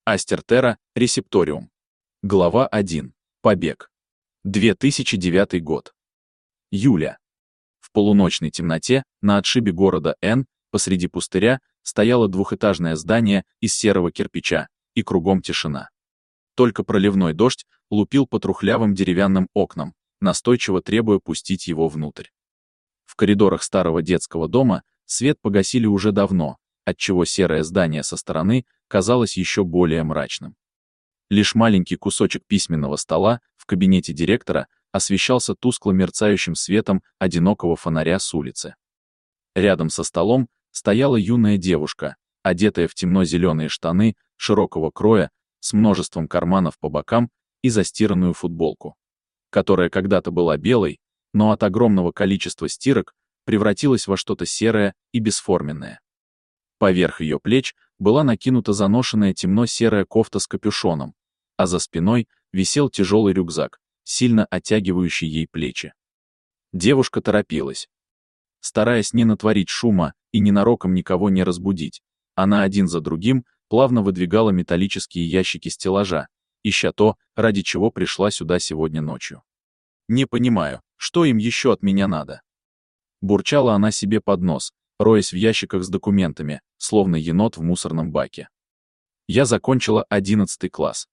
Астертера Ресепториум. Глава 1. Побег. 2009 год. Юля. В полуночной темноте на отшибе города Н, посреди пустыря, стояло двухэтажное здание из серого кирпича, и кругом тишина. Только проливной дождь лупил по трухлявым деревянным окнам, настойчиво требуя пустить его внутрь. В коридорах старого детского дома свет погасили уже давно, отчего серое здание со стороны казалось еще более мрачным. Лишь маленький кусочек письменного стола в кабинете директора освещался тускло мерцающим светом одинокого фонаря с улицы. Рядом со столом стояла юная девушка, одетая в темно-зеленые штаны широкого кроя с множеством карманов по бокам и застиранную футболку, которая когда-то была белой, но от огромного количества стирок превратилась во что-то серое и бесформенное. Поверх ее плеч была накинута заношенная темно-серая кофта с капюшоном, а за спиной висел тяжелый рюкзак, сильно оттягивающий ей плечи. Девушка торопилась. Стараясь не натворить шума и ненароком никого не разбудить, она один за другим плавно выдвигала металлические ящики стеллажа, ища то, ради чего пришла сюда сегодня ночью. «Не понимаю, что им еще от меня надо?» Бурчала она себе под нос, роясь в ящиках с документами, словно енот в мусорном баке. Я закончила 11 класс.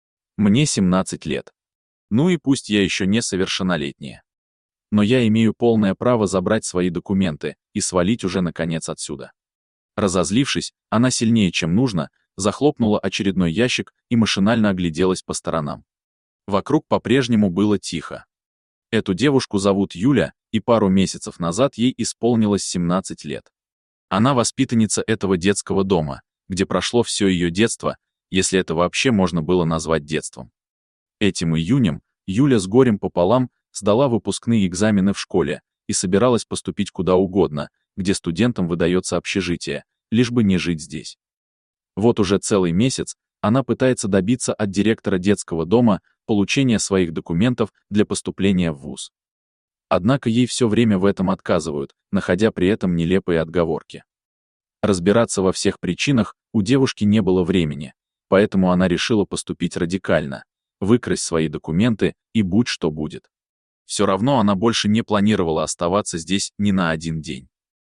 Мне 17 лет. Ну и пусть я еще не совершеннолетняя. Но я имею полное право забрать свои документы и свалить уже наконец отсюда. Разозлившись, она сильнее, чем нужно, захлопнула очередной ящик и машинально огляделась по сторонам. Вокруг по-прежнему было тихо. Эту девушку зовут Юля, и пару месяцев назад ей исполнилось 17 лет. Она воспитанница этого детского дома, где прошло все ее детство, если это вообще можно было назвать детством. Этим июнем Юля с горем пополам сдала выпускные экзамены в школе и собиралась поступить куда угодно, где студентам выдается общежитие, лишь бы не жить здесь. Вот уже целый месяц она пытается добиться от директора детского дома получения своих документов для поступления в вуз. Однако ей все время в этом отказывают, находя при этом нелепые отговорки. Разбираться во всех причинах у девушки не было времени, поэтому она решила поступить радикально, выкрасть свои документы и будь что будет. Все равно она больше не планировала оставаться здесь ни на один день.